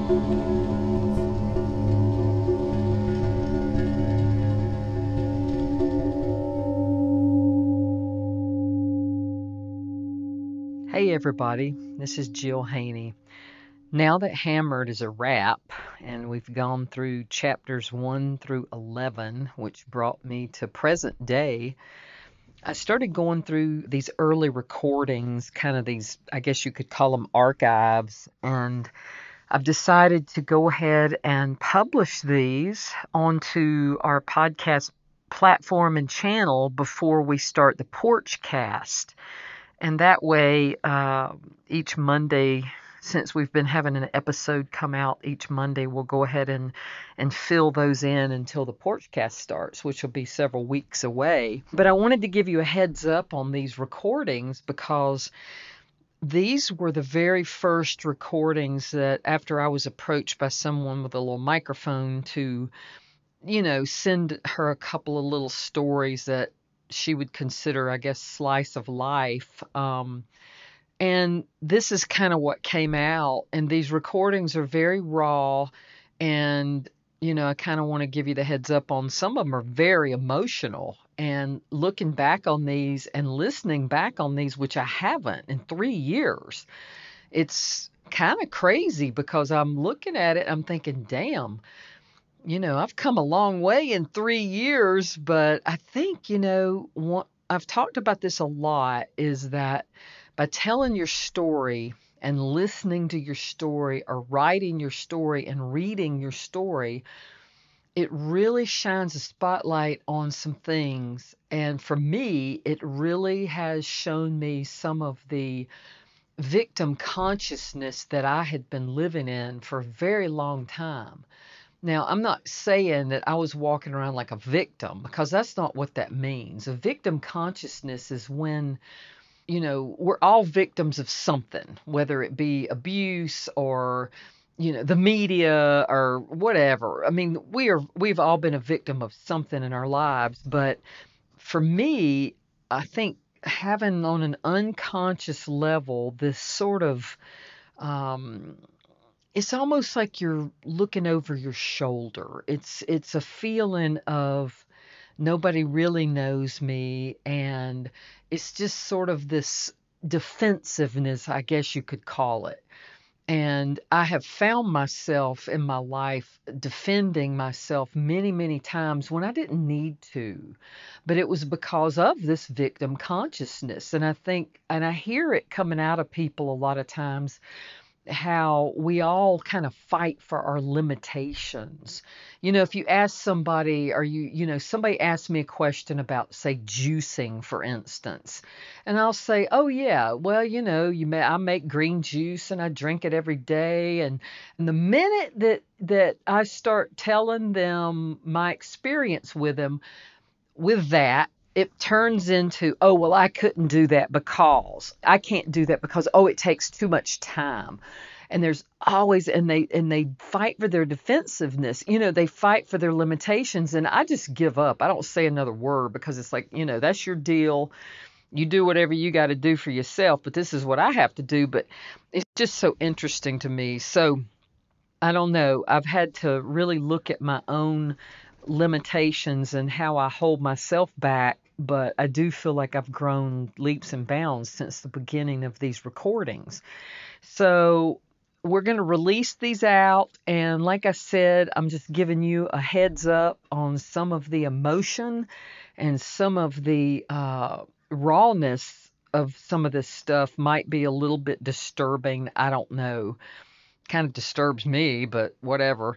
Hey everybody, this is Jill Haney. Now that Hammered is a wrap, and we've gone through chapters 1 through 11, which brought me to present day, I started going through these early recordings, kind of these, I guess you could call them archives, and I've decided to go ahead and publish these onto our podcast platform and channel before we start the Porch Cast. And that way, each Monday, since we've been having an episode come out each Monday, we'll go ahead and fill those in until the Porchcast starts, which will be several weeks away. But I wanted to give you a heads up on these recordings because these were the very first recordings that after I was approached by someone with a little microphone to, send her a couple of little stories that she would consider, I guess, slice of life. And this is kind of what came out. And these recordings are very raw. And, I kind of want to give you the heads up on some of them are very emotional. And looking back on these and listening back on these, which I haven't in 3 years, it's kind of crazy because I'm looking at it, I'm thinking, damn, I've come a long way in 3 years, but I think, I've talked about this a lot is that by telling your story and listening to your story or writing your story and reading your story, it really shines a spotlight on some things. And for me, it really has shown me some of the victim consciousness that I had been living in for a very long time. Now, I'm not saying that I was walking around like a victim because that's not what that means. A victim consciousness is when, we're all victims of something, whether it be abuse or, the media or whatever. I mean, we've all been a victim of something in our lives, but for me, I think having on an unconscious level this sort of um, it's almost like you're looking over your shoulder. It's a feeling of nobody really knows me, and it's just sort of this defensiveness, I guess you could call it. And I have found myself in my life defending myself many, many times when I didn't need to. But it was because of this victim consciousness. And I think, and I hear it coming out of people a lot of times how we all kind of fight for our limitations. If you ask somebody, somebody asked me a question about, say, juicing, for instance, and I'll say, oh, yeah, well, I make green juice and I drink it every day. And the minute that I start telling them my experience with that, it turns into, oh, well, I couldn't do that because I can't do that because, oh, it takes too much time. And there's always, and they fight for their defensiveness. They fight for their limitations. And I just give up. I don't say another word because it's like, that's your deal. You do whatever you got to do for yourself. But this is what I have to do. But it's just so interesting to me. So I don't know. I've had to really look at my own limitations and how I hold myself back, but I do feel like I've grown leaps and bounds since the beginning of these recordings. So we're going to release these out. And like I said, I'm just giving you a heads up on some of the emotion and some of the rawness of some of this stuff might be a little bit disturbing. I don't know. Kind of disturbs me, but whatever.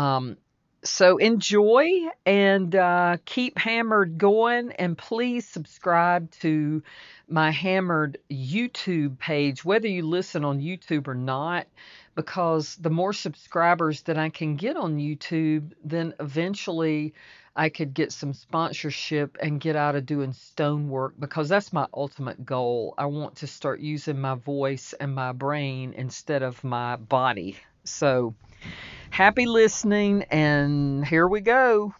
So enjoy and keep Hammered going. And please subscribe to my Hammered YouTube page, whether you listen on YouTube or not, because the more subscribers that I can get on YouTube, then eventually I could get some sponsorship and get out of doing stonework because that's my ultimate goal. I want to start using my voice and my brain instead of my body. So happy listening, and here we go.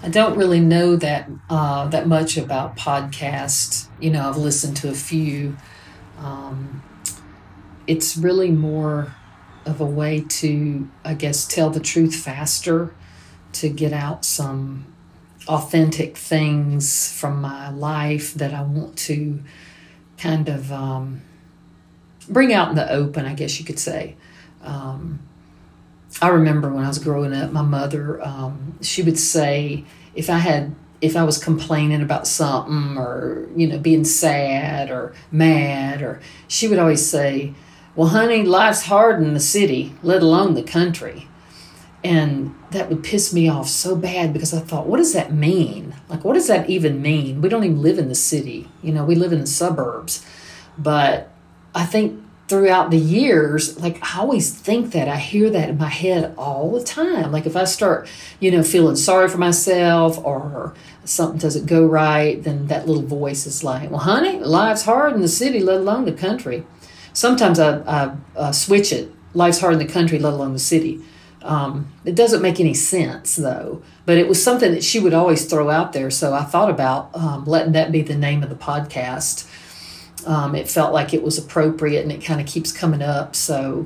I don't really know that much about podcasts. I've listened to a few. Um, it's really more of a way to, I guess, tell the truth faster, to get out some authentic things from my life that I want to kind of bring out in the open, I guess you could say. I remember when I was growing up, my mother, she would say, if I was complaining about something, or, being sad or mad, or she would always say, well, honey, life's hard in the city, let alone the country. And that would piss me off so bad, because I thought, what does that mean? Like, what does that even mean? We don't even live in the city. We live in the suburbs. But I think throughout the years, like, I always think that. I hear that in my head all the time. Like, if I start, feeling sorry for myself, or something doesn't go right, then that little voice is like, well, honey, life's hard in the city, let alone the country. Sometimes I switch it. Life's hard in the country, let alone the city. It doesn't make any sense, though. But it was something that she would always throw out there. So I thought about letting that be the name of the podcast. It felt like it was appropriate, and it kind of keeps coming up. So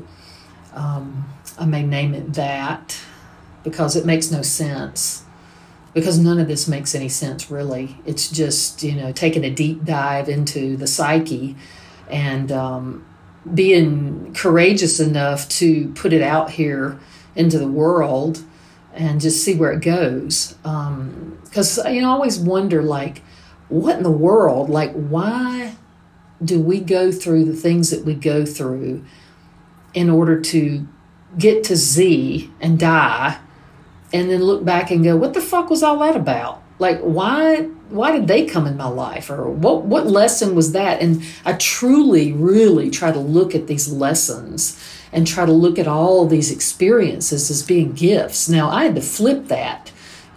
I may name it that, because it makes no sense. Because none of this makes any sense, really. It's just, taking a deep dive into the psyche, and being courageous enough to put it out here into the world and just see where it goes. Because, I always wonder, like, what in the world? Like, why do we go through the things that we go through in order to get to Z and die, and then look back and go, what the fuck was all that about? Like, why did they come in my life? Or what lesson was that? And I truly, really try to look at these lessons and try to look at all these experiences as being gifts. Now, I had to flip that,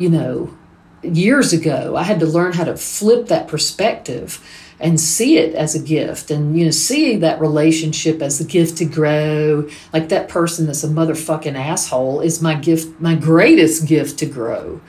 years ago. I had to learn how to flip that perspective and see it as a gift, and, see that relationship as a gift to grow. Like, that person that's a motherfucking asshole is my gift, my greatest gift to grow.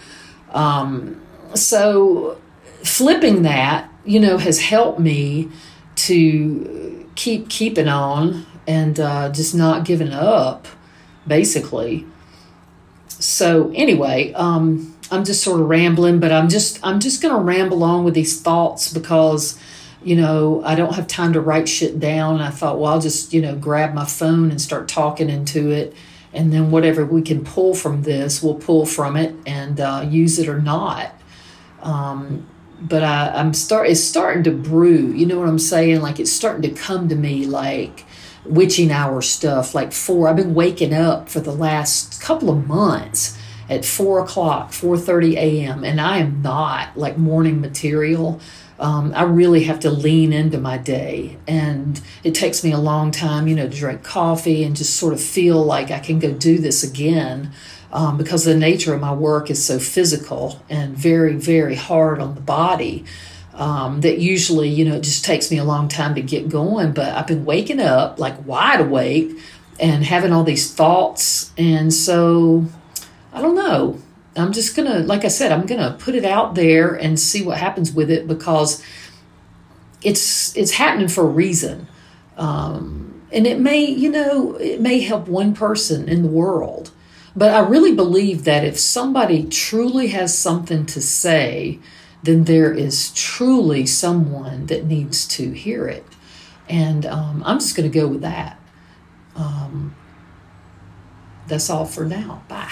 So flipping that, has helped me to keep keeping on, and just not giving up, basically. So anyway, I'm just sort of rambling, but I'm just going to ramble on with these thoughts, because I don't have time to write shit down. And I thought, well, I'll just, grab my phone and start talking into it. And then whatever we can pull from this, we'll pull from it and use it or not. But it's starting to brew. You know what I'm saying? Like, it's starting to come to me like witching hour stuff. Like I've been waking up for the last couple of months at 4 o'clock, 4:30 a.m. And I am not like morning material. I really have to lean into my day, and it takes me a long time, to drink coffee and just sort of feel like I can go do this again, because the nature of my work is so physical and very, very hard on the body, that usually, it just takes me a long time to get going. But I've been waking up like wide awake and having all these thoughts. And so I don't know. I'm just going to, like I said, I'm going to put it out there and see what happens with it, because it's happening for a reason. And it may help one person in the world. But I really believe that if somebody truly has something to say, then there is truly someone that needs to hear it. And I'm just going to go with that. That's all for now. Bye.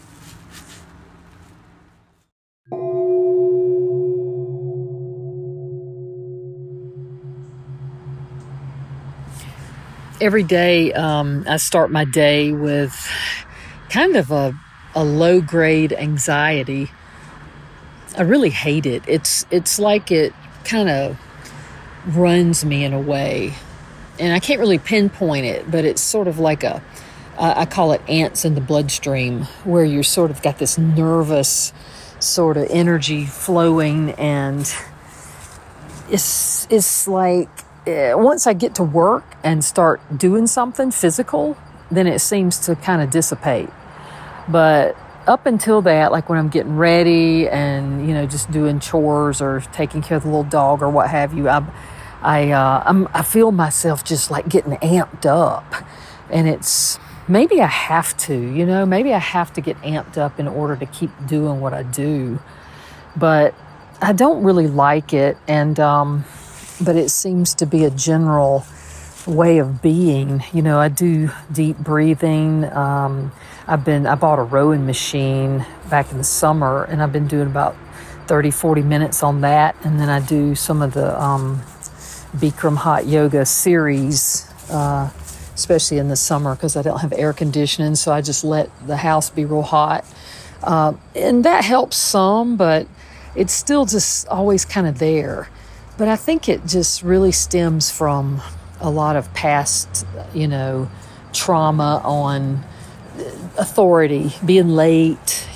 Every day, I start my day with kind of a low-grade anxiety. I really hate it. It's like it kind of runs me in a way. And I can't really pinpoint it, but it's sort of like I call it ants in the bloodstream, where you're sort of got this nervous sort of energy flowing, and it's like, once I get to work and start doing something physical, then it seems to kind of dissipate. But up until that, like when I'm getting ready and, just doing chores or taking care of the little dog or what have you, I feel myself just like getting amped up. And it's, maybe I have to, maybe I have to get amped up in order to keep doing what I do. But I don't really like it. And, but it seems to be a general way of being. I do deep breathing. I bought a rowing machine back in the summer, and I've been doing about 30, 40 minutes on that. And then I do some of the Bikram hot yoga series, especially in the summer because I don't have air conditioning. So I just let the house be real hot. And that helps some, but it's still just always kind of there. But I think it just really stems from a lot of past, trauma on authority, being late,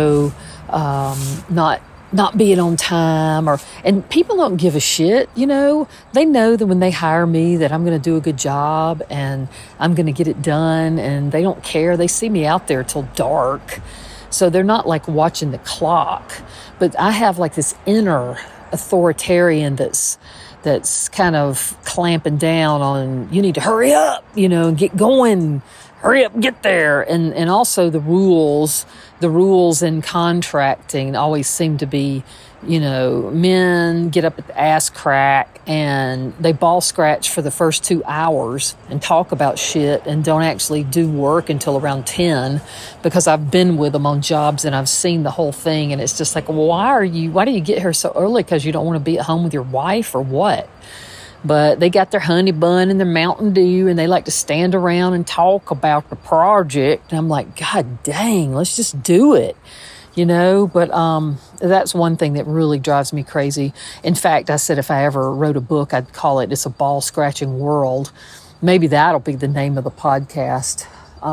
not being on time, and people don't give a shit, They know that when they hire me that I'm going to do a good job and I'm going to get it done, and they don't care. They see me out there till dark. So they're not like watching the clock. But I have like this inner authoritarian that's kind of clamping down on, you need to hurry up, and get going, hurry up, get there. And also the rules in contracting always seem to be, men get up at the ass crack and they ball scratch for the first 2 hours and talk about shit and don't actually do work until around 10, because I've been with them on jobs and I've seen the whole thing. And it's just like, well, why do you get here so early? Because you don't want to be at home with your wife or what? But they got their honey bun and their Mountain Dew, and they like to stand around and talk about the project. And I'm like, God dang, let's just do it, But that's one thing that really drives me crazy. In fact, I said if I ever wrote a book, I'd call it It's a Ball Scratching World. Maybe that'll be the name of the podcast.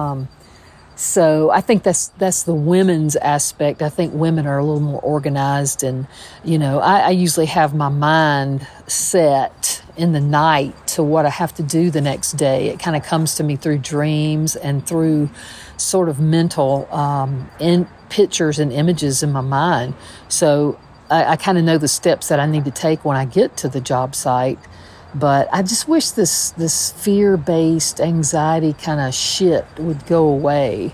So I think that's the women's aspect. I think women are a little more organized, and, I usually have my mind set in the night to what I have to do the next day. It kind of comes to me through dreams and through sort of mental in pictures and images in my mind. So I kind of know the steps that I need to take when I get to the job site. But I just wish this fear-based anxiety kind of shit would go away.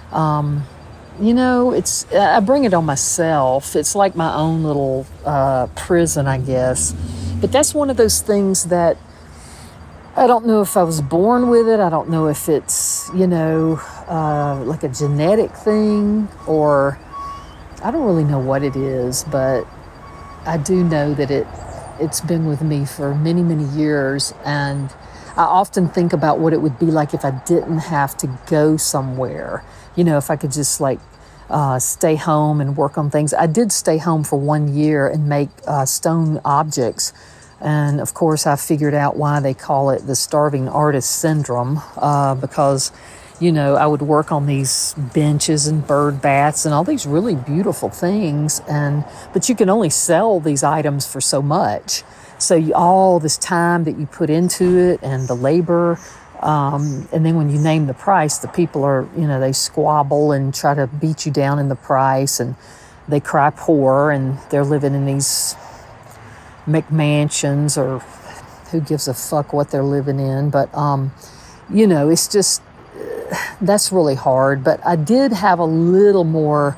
I bring it on myself. It's like my own little prison, I guess. But that's one of those things that I don't know if I was born with it. I don't know if it's, like a genetic thing, or I don't really know what it is, but I do know that it's been with me for many, many years. And I often think about what it would be like if I didn't have to go somewhere. If I could just stay home and work on things. I did stay home for 1 year and make stone objects. And of course, I figured out why they call it the starving artist syndrome, because, I would work on these benches and bird baths and all these really beautiful things. But you can only sell these items for so much. So all this time that you put into it and the labor, and then when you name the price, the people are, they squabble and try to beat you down in the price, and they cry poor, and they're living in these McMansions, or who gives a fuck what they're living in. But, it's just, that's really hard. But I did have a little more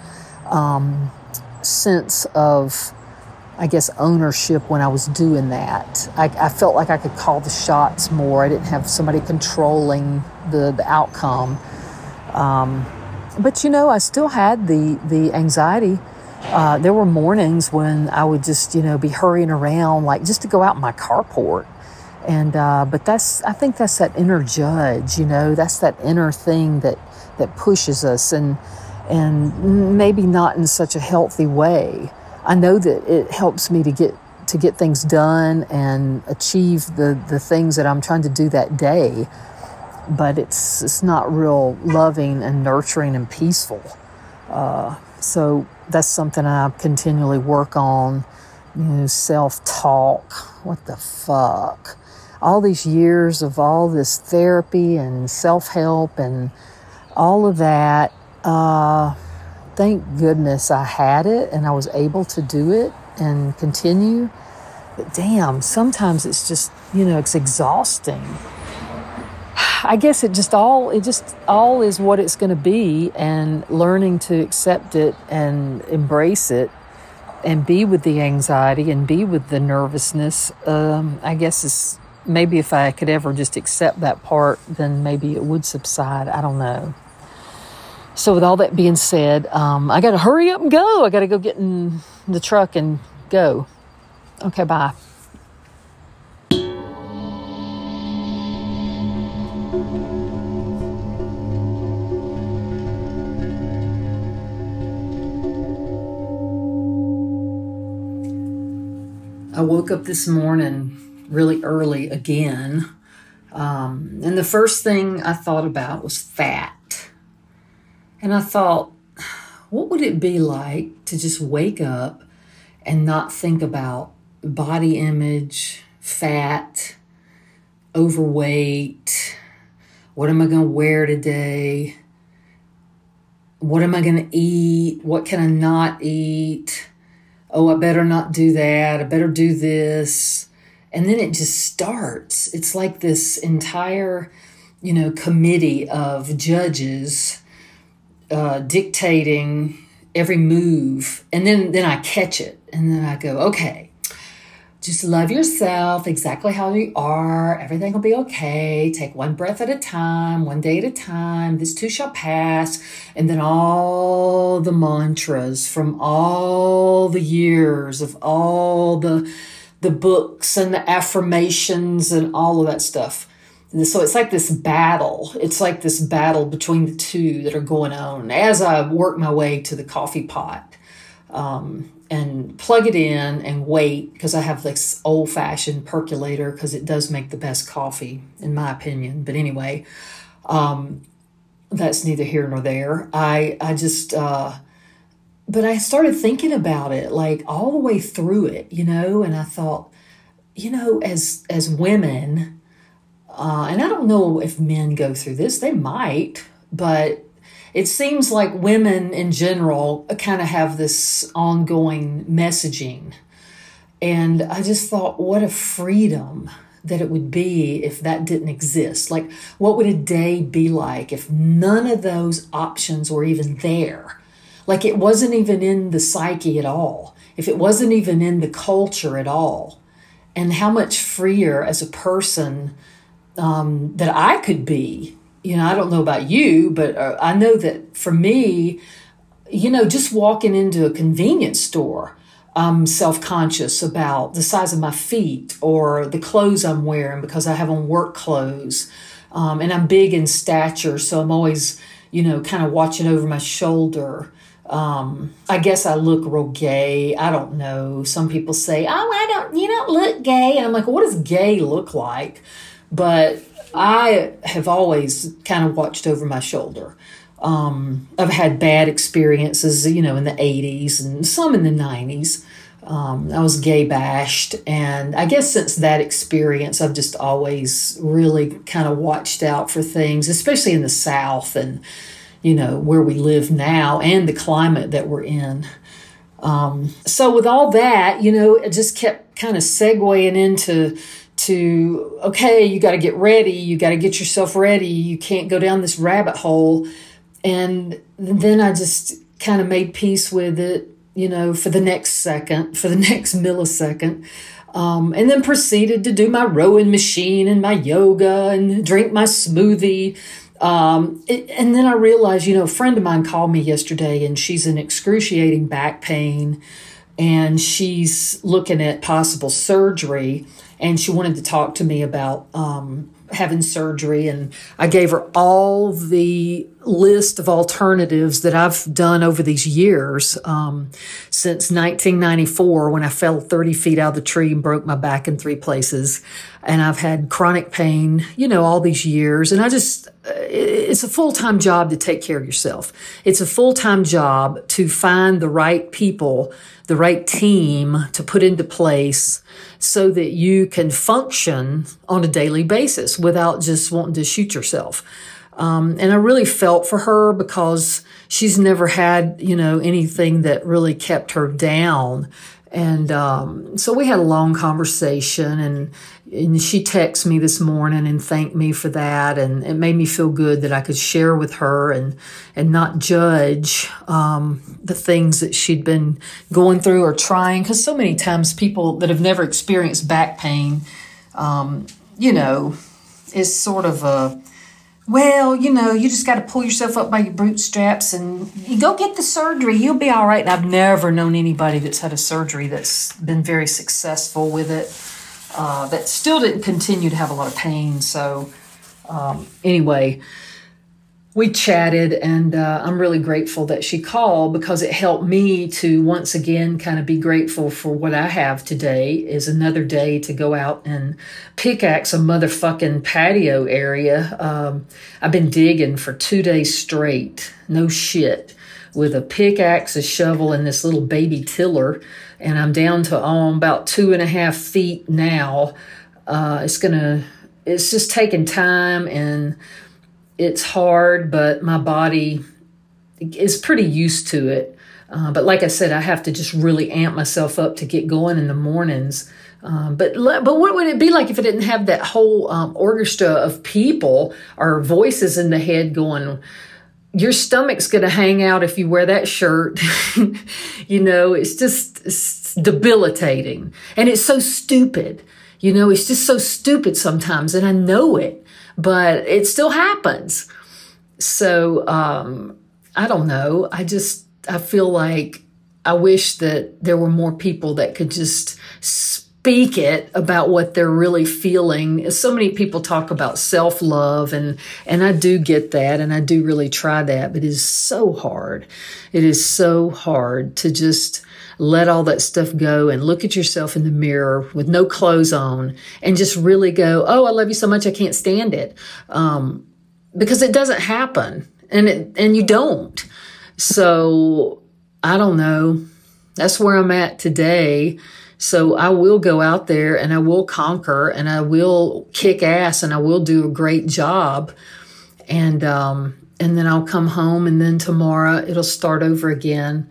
sense of, I guess, ownership when I was doing that. I felt like I could call the shots more. I didn't have somebody controlling the outcome. But, I still had the anxiety. There were mornings when I would just, be hurrying around, like just to go out in my carport. And, but I think that's that inner judge, that's that inner thing that pushes us, and maybe not in such a healthy way. I know that it helps me to get things done and achieve the things that I'm trying to do that day, but it's not real loving and nurturing and peaceful. So that's something I continually work on. Self-talk. What the fuck? All these years of all this therapy and self-help and all of that, thank goodness I had it and I was able to do it and continue. But damn, sometimes it's just, it's exhausting. I guess it just all is what it's going to be, and learning to accept it and embrace it and be with the anxiety and be with the nervousness. I guess is maybe if I could ever just accept that part, then maybe it would subside. I don't know. So with all that being said, I got to hurry up and go. I got to go get in the truck and go. Okay, bye. I woke up this morning really early again, and the first thing I thought about was fat. And I thought, what would it be like to just wake up and not think about body image, fat, overweight, what am I going to wear today, what am I going to eat, what can I not eat, oh, I better not do that, I better do this. And then it just starts. It's like this entire, committee of judges dictating every move. And then I catch it. And then I go, okay, just love yourself exactly how you are. Everything will be okay. Take one breath at a time, one day at a time. This too shall pass. And then all the mantras from all the years of all the books and the affirmations and all of that stuff. And so it's like this battle. It's like this battle between the two that are going on as I work my way to the coffee pot and plug it in and wait, because I have this old-fashioned percolator because it does make the best coffee, in my opinion. But anyway, that's neither here nor there. But I started thinking about it, like all the way through it, and I thought, as women, and I don't know if men go through this, they might, but it seems like women in general kind of have this ongoing messaging. And I just thought, what a freedom that it would be if that didn't exist. Like, what would a day be like if none of those options were even there? Like, it wasn't even in the psyche at all. If it wasn't even in the culture at all. And how much freer as a person that I could be. I don't know about you, but I know that for me, just walking into a convenience store, I'm self-conscious about the size of my feet or the clothes I'm wearing because I have on work clothes. And I'm big in stature, so I'm always, kind of watching over my shoulder. I guess I look real gay. I don't know. Some people say, you don't look gay. And I'm like, what does gay look like? But I have always kind of watched over my shoulder. I've had bad experiences, in the 80s and some in the 90s. I was gay bashed. And I guess since that experience, I've just always really kind of watched out for things, especially in the South and, where we live now and the climate that we're in. So with all that, it just kept kind of segueing into okay, you got to get ready. You got to get yourself ready. You can't go down this rabbit hole. And then I just kind of made peace with it, for the next second, for the next millisecond. And then proceeded to do my rowing machine and my yoga and drink my smoothie. And then I realized, a friend of mine called me yesterday and she's in excruciating back pain and she's looking at possible surgery. And she wanted to talk to me about having surgery. And I gave her all the list of alternatives that I've done over these years, since 1994 when I fell 30 feet out of the tree and broke my back in 3 places. And I've had chronic pain, all these years. And it's a full-time job to take care of yourself. It's a full-time job to find the right people, the right team to put into place so that you can function on a daily basis without just wanting to shoot yourself. And I really felt for her because she's never had, anything that really kept her down. And so we had a long conversation, and she texted me this morning and thanked me for that. And it made me feel good that I could share with her and not judge the things that she'd been going through or trying. Because so many times people that have never experienced back pain, is sort of you just got to pull yourself up by your bootstraps and you go get the surgery. You'll be all right. And I've never known anybody that's had a surgery that's been very successful with it, that still didn't continue to have a lot of pain. So anyway, we chatted, and I'm really grateful that she called because it helped me to once again kind of be grateful for what I have today is another day to go out and pickaxe a motherfucking patio area. I've been digging for 2 days straight, no shit, with a pickaxe, a shovel, and this little baby tiller, and I'm down to about 2.5 feet now. It's just taking time, and it's hard, but my body is pretty used to it. But like I said, I have to just really amp myself up to get going in the mornings. But what would it be like if it didn't have that whole orchestra of people or voices in the head going, your stomach's going to hang out if you wear that shirt. It's debilitating. And it's so stupid. It's just so stupid sometimes. And I know it. But it still happens. So, I don't know. I feel like I wish that there were more people that could just speak it about what they're really feeling. So many people talk about self-love, and I do get that, and I do really try that, but it is so hard. It is so hard to just let all that stuff go and look at yourself in the mirror with no clothes on and just really go, oh, I love you so much I can't stand it. Because it doesn't happen, and you don't. So I don't know. That's where I'm at today. So I will go out there and I will conquer and I will kick ass and I will do a great job. And then I'll come home, and then tomorrow it'll start over again.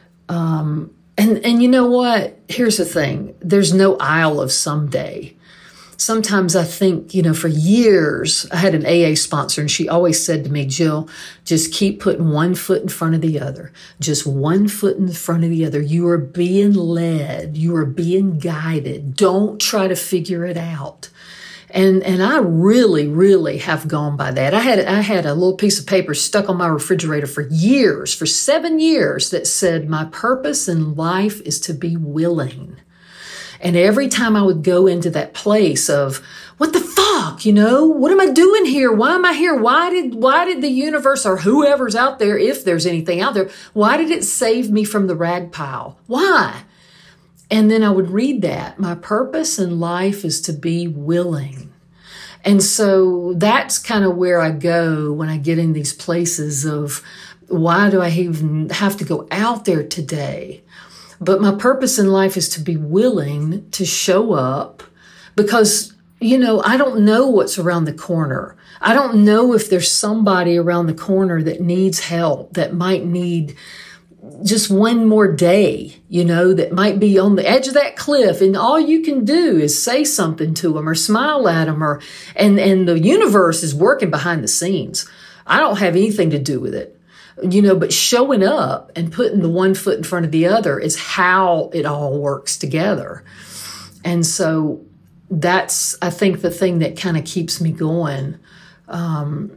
And you know what? Here's the thing. There's no Isle of someday. Sometimes I think, for years, I had an AA sponsor, and she always said to me, Jill, just keep putting one foot in front of the other. Just one foot in front of the other. You are being led. You are being guided. Don't try to figure it out. And I really, really have gone by that. I had a little piece of paper stuck on my refrigerator for 7 years, that said, my purpose in life is to be willing. And every time I would go into that place of, what the fuck, what am I doing here? Why am I here? Why did the universe or whoever's out there, if there's anything out there, why did it save me from the rag pile? Why? And then I would read that. My purpose in life is to be willing. And so that's kind of where I go when I get in these places of, why do I even have to go out there today? But my purpose in life is to be willing to show up because, I don't know what's around the corner. I don't know if there's somebody around the corner that needs help, that might need just one more day, that might be on the edge of that cliff, and all you can do is say something to them or smile at them, and the universe is working behind the scenes. I don't have anything to do with it, but showing up and putting the one foot in front of the other is how it all works together. And so that's, I think, the thing that kind of keeps me going. And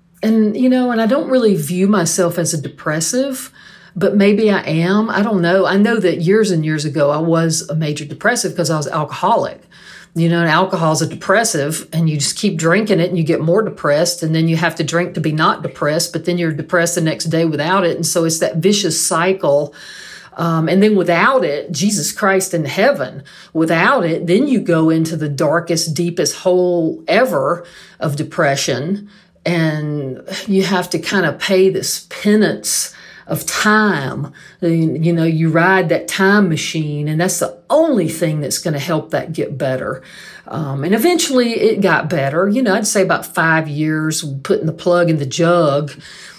I don't really view myself as a depressive, but maybe I am. I don't know. I know that years and years ago, I was a major depressive because I was alcoholic. And alcohol is a depressive, and you just keep drinking it and you get more depressed, and then you have to drink to be not depressed, but then you're depressed the next day without it. And so it's that vicious cycle. And then without it, Jesus Christ in heaven, without it, then you go into the darkest, deepest hole ever of depression. And you have to kind of pay this penance of time. You know, you ride that time machine, and that's the only thing that's going to help that get better. And eventually it got better. You know, I'd say about 5 years putting the plug in the jug.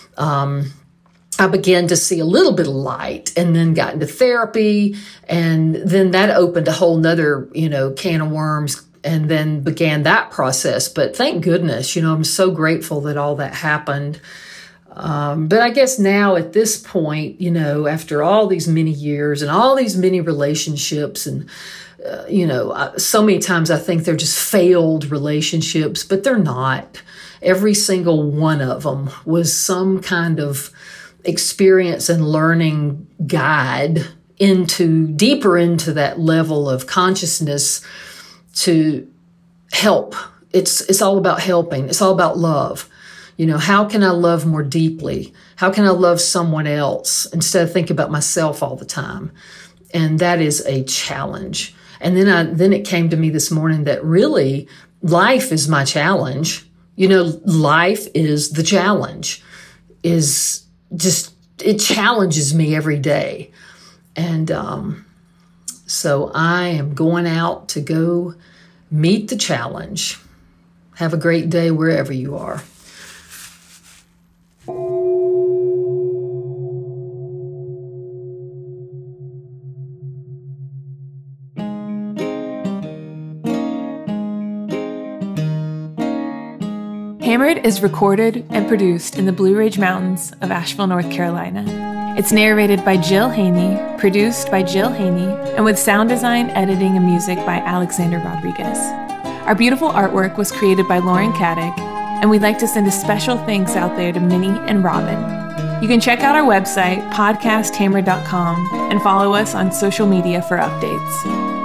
I began to see a little bit of light, and then got into therapy, and then that opened a whole nother, you know, can of worms, and then began that process. But thank goodness, you know, I'm so grateful that all that happened. But I guess now at this point, you know, after all these many years and all these many relationships, and you know, so many times I think they're just failed relationships, but they're not. Every single one of them was some kind of experience and learning guide deeper into that level of consciousness to help. It's all about helping. It's all about love. You know, how can I love more deeply? How can I love someone else instead of thinking about myself all the time? And that is a challenge. And then it came to me this morning that really life is my challenge. You know, life is the challenge. It challenges me every day. And so I am going out to go meet the challenge. Have a great day wherever you are. Hammered is recorded and produced in the Blue Ridge Mountains of Asheville, North Carolina. It's narrated by Jill Haney, produced by Jill Haney, and with sound design, editing, and music by Alexander Rodriguez. Our beautiful artwork was created by Lauren Caddick, and we'd like to send a special thanks out there to Minnie and Robin. You can check out our website, podcasthammered.com, and follow us on social media for updates.